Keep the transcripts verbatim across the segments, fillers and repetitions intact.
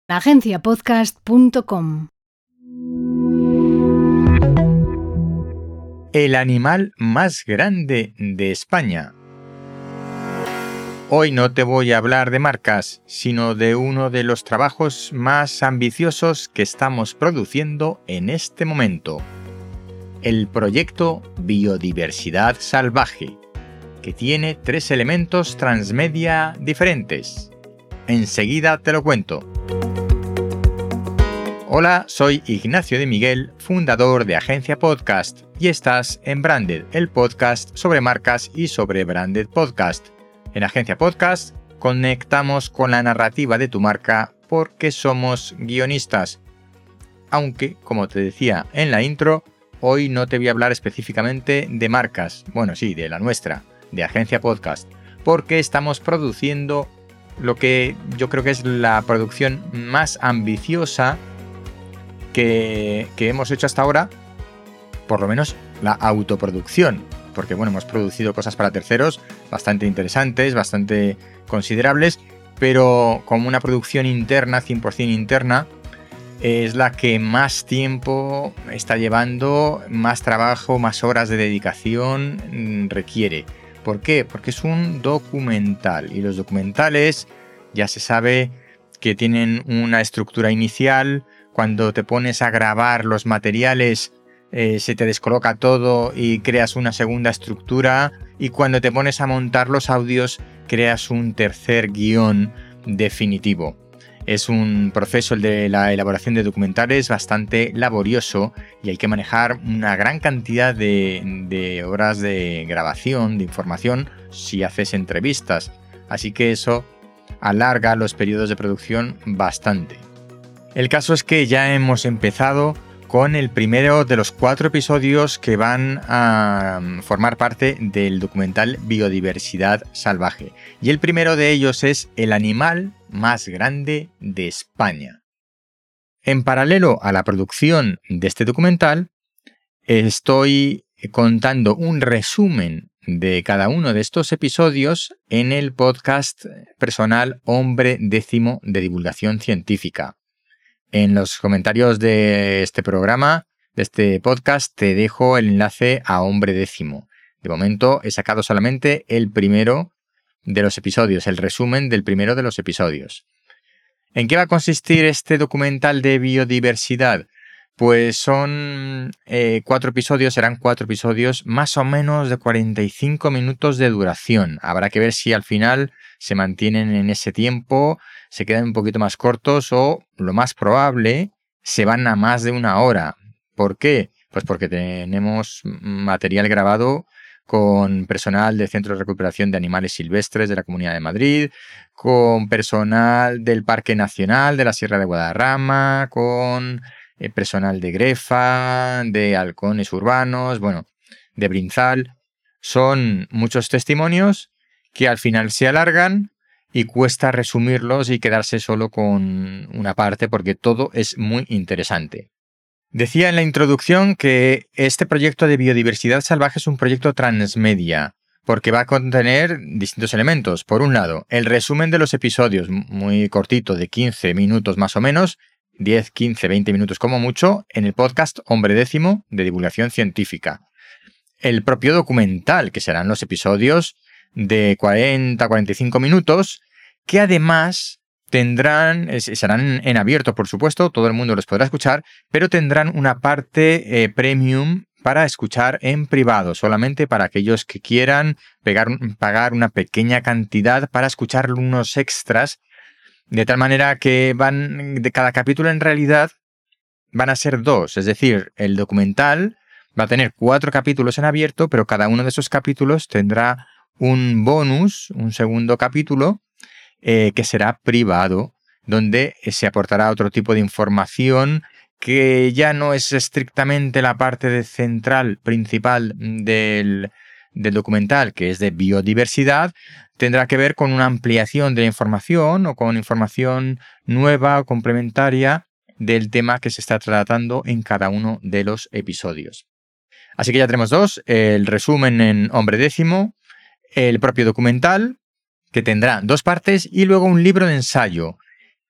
agencia podcast punto com. El animal más grande de España. Hoy no te voy a hablar de marcas, sino de uno de los trabajos más ambiciosos que estamos produciendo en este momento. El proyecto Biodiversidad Salvaje, que tiene tres elementos transmedia diferentes. Enseguida te lo cuento. Hola, soy Ignacio de Miguel, fundador de Agencia Podcast, y estás en Branded, el podcast sobre marcas y sobre Branded Podcast. En Agencia Podcast conectamos con la narrativa de tu marca porque somos guionistas. Aunque, como te decía en la intro, hoy no te voy a hablar específicamente de marcas, bueno sí, de la nuestra, de Agencia Podcast, porque estamos produciendo lo que yo creo que es la producción más ambiciosa que, que hemos hecho hasta ahora, por lo menos la autoproducción, porque bueno, hemos producido cosas para terceros bastante interesantes, bastante considerables, pero como una producción interna, cien por ciento interna, es la que más tiempo está llevando, más trabajo, más horas de dedicación requiere. ¿Por qué? Porque es un documental y los documentales ya se sabe que tienen una estructura inicial. Cuando te pones a grabar los materiales eh, se te descoloca todo y creas una segunda estructura, y cuando te pones a montar los audios creas un tercer guión definitivo. Es un proceso, el de la elaboración de documentales, bastante laborioso y hay que manejar una gran cantidad de, de horas de grabación, de información, si haces entrevistas. Así que eso alarga los periodos de producción bastante. El caso es que ya hemos empezado con el primero de los cuatro episodios que van a formar parte del documental Biodiversidad Salvaje. Y el primero de ellos es el animal más grande de España. En paralelo a la producción de este documental, estoy contando un resumen de cada uno de estos episodios en el podcast personal Hombre Décimo de Divulgación Científica. En los comentarios de este programa, de este podcast, te dejo el enlace a Hombre Décimo. De momento he sacado solamente el primero de los episodios, el resumen del primero de los episodios. ¿En qué va a consistir este documental de biodiversidad? Pues son eh, cuatro episodios, serán cuatro episodios más o menos de cuarenta y cinco minutos de duración. Habrá que ver si al final se mantienen en ese tiempo, se quedan un poquito más cortos o, lo más probable, se van a más de una hora. ¿Por qué? Pues porque tenemos material grabado con personal del Centro de Recuperación de Animales Silvestres de la Comunidad de Madrid, con personal del Parque Nacional de la Sierra de Guadarrama, con eh, personal de Grefa, de Halcones Urbanos, bueno, de Brinzal. Son muchos testimonios que al final se alargan y cuesta resumirlos y quedarse solo con una parte porque todo es muy interesante. Decía en la introducción que este proyecto de biodiversidad salvaje es un proyecto transmedia, porque va a contener distintos elementos. Por un lado, el resumen de los episodios, muy cortito, de quince minutos más o menos, diez, quince, veinte minutos como mucho, en el podcast Hombre Décimo de Divulgación Científica. El propio documental, que serán los episodios de cuarenta a cuarenta y cinco minutos, que además tendrán, serán en abierto, por supuesto, todo el mundo los podrá escuchar, pero tendrán una parte eh, premium para escuchar en privado, solamente para aquellos que quieran pegar, pagar una pequeña cantidad para escuchar unos extras, de tal manera que van, de cada capítulo en realidad van a ser dos, es decir, el documental va a tener cuatro capítulos en abierto, pero cada uno de esos capítulos tendrá un bonus, un segundo capítulo, Eh, que será privado, donde se aportará otro tipo de información que ya no es estrictamente la parte de central principal del, del documental, que es de biodiversidad. Tendrá que ver con una ampliación de la información o con información nueva o complementaria del tema que se está tratando en cada uno de los episodios. Así que ya tenemos dos, el resumen en Hombre Décimo, el propio documental, que tendrá dos partes, y luego un libro de ensayo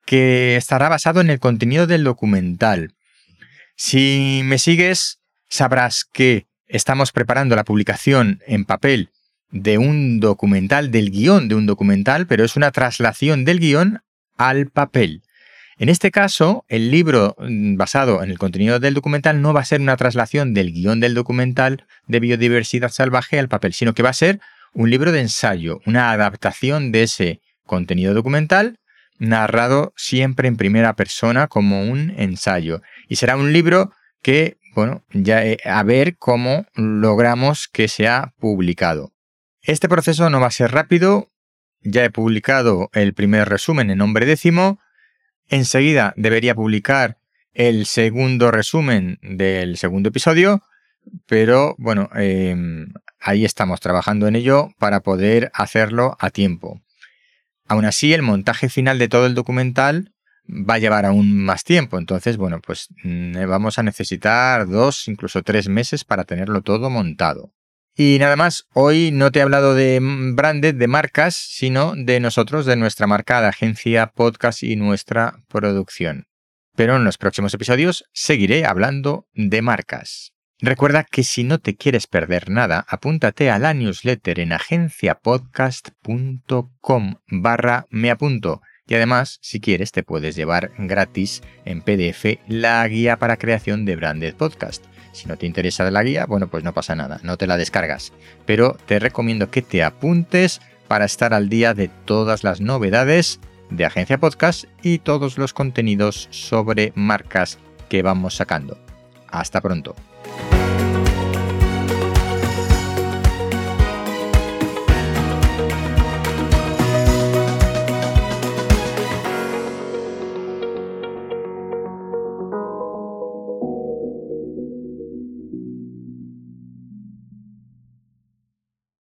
que estará basado en el contenido del documental. Si me sigues, sabrás que estamos preparando la publicación en papel de un documental, del guión de un documental, pero es una traslación del guión al papel. En este caso, el libro basado en el contenido del documental no va a ser una traslación del guión del documental de biodiversidad salvaje al papel, sino que va a ser un libro de ensayo, una adaptación de ese contenido documental narrado siempre en primera persona como un ensayo. Y será un libro que, bueno, ya eh, a ver cómo logramos que sea publicado. Este proceso no va a ser rápido. Ya he publicado el primer resumen en nombre décimo. Enseguida debería publicar el segundo resumen del segundo episodio, pero bueno, eh, ahí estamos trabajando en ello para poder hacerlo a tiempo. Aún así, el montaje final de todo el documental va a llevar aún más tiempo. Entonces, bueno, pues vamos a necesitar dos, incluso tres meses para tenerlo todo montado. Y nada más, hoy no te he hablado de branded, de marcas, sino de nosotros, de nuestra marca de agencia podcast y nuestra producción. Pero en los próximos episodios seguiré hablando de marcas. Recuerda que si no te quieres perder nada, apúntate a la newsletter en agenciapodcast.com barra me apunto. Y además, si quieres, te puedes llevar gratis en P D F la guía para creación de Branded Podcast. Si no te interesa la guía, bueno, pues no pasa nada, no te la descargas. Pero te recomiendo que te apuntes para estar al día de todas las novedades de Agencia Podcast y todos los contenidos sobre marcas que vamos sacando. Hasta pronto.